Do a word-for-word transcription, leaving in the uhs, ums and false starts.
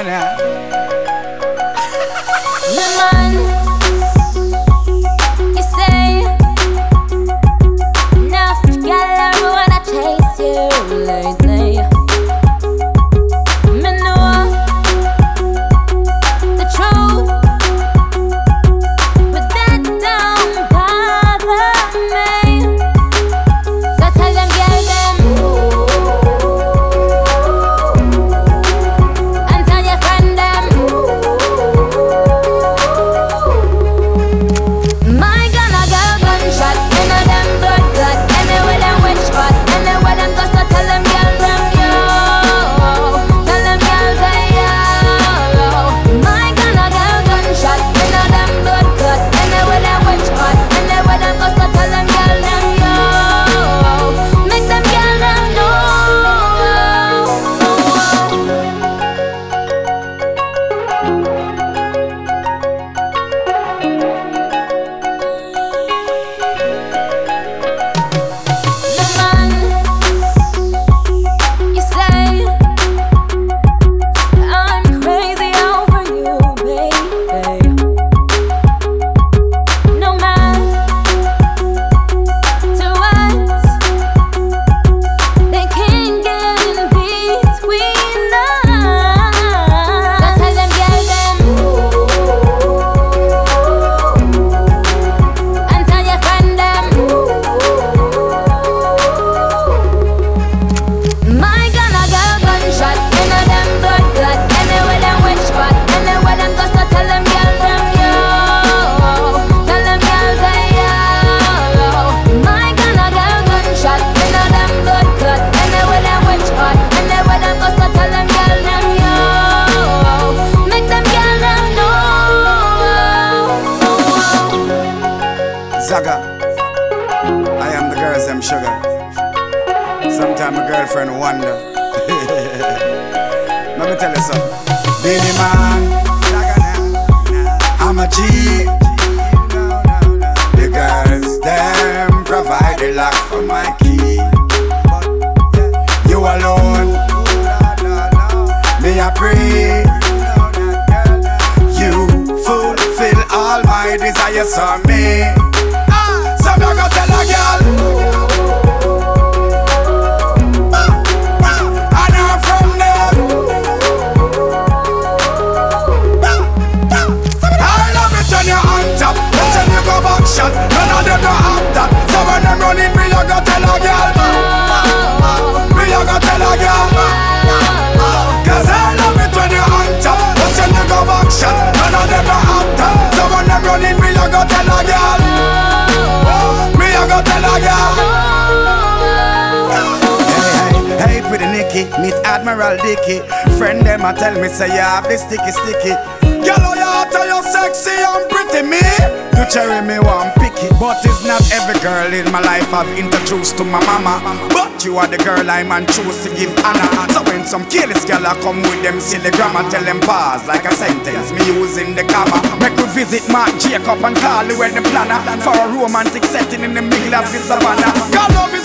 now. The man, you say, enough girl, I wanna chase you lately. Me know the truth, but that don't bother me. So tell them, girl, them, and tell your friend them. My gun a girl gunshot, in a them blood clot. Anywhere them which spot, anywhere them go, so tell them girl them yo. Tell them girl say yo. My gun a girl gunshot, in a them blood clot. Anywhere them which spot, anywhere them go, so tell them girl them yo. Make them girl them know. The man, you say, I'm crazy over you, baby. No matter what, they can't get in between us. So tell them, girl, them, and tell your friend them. My gun a girl gunshot, in a them blood clot. Anywhere them which spot, anywhere them go, so tell them girl them yo. Tell them girl say yo. My gun a girl gunshot, in a them blood clot. Anywhere them which spot, anywhere them go, so tell them girl them yo. Make them girl them know. Zaga, I am the girls, them sugar. Sometimes my girlfriend wonder. Let me tell you something. Baby man, I'm a G. The girls, them provide the lock for my key. You alone, me I pray. You fulfill all my desires on me. So me I go tell a girl. And I'm from them. I love it when you're on top. Listen, you go back shot. None of them don't have that. So when them running, me I go tell a girl. Me I go tell a girl. Cause I love it when you're on top. Listen, you go back shot. None of them don't have that. So when them running, me I go tell a girl. Me I go tell a girl. Hey, pretty Nicky, meet Admiral Dicky. Friend them a tell me say you have this sticky sticky. Girl, oh you tell you sexy and pretty me. You cherry me one picky, but it's not every girl in my life I've introduced to my mama. But you are the girl I'm and choose to give honor. So when some careless girl a come with them silly grammar, tell them pause like a sentence, me using the comma. Make we visit Mark Jacob and Carly where the planner for a romantic setting in the middle of the savannah. God love